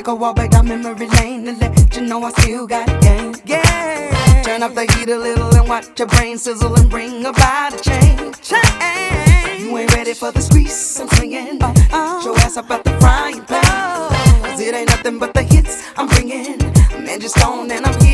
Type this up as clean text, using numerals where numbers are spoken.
a walk back down memory lane to let you know I still got game. Yeah. Turn up the heat a little and watch your brain sizzle and bring about a change. You ain't ready for the squeeze I'm swinging. Get your ass up at the frying pan. 'Cause it ain't nothing but the hits I'm bringing. I'm edged stone and I'm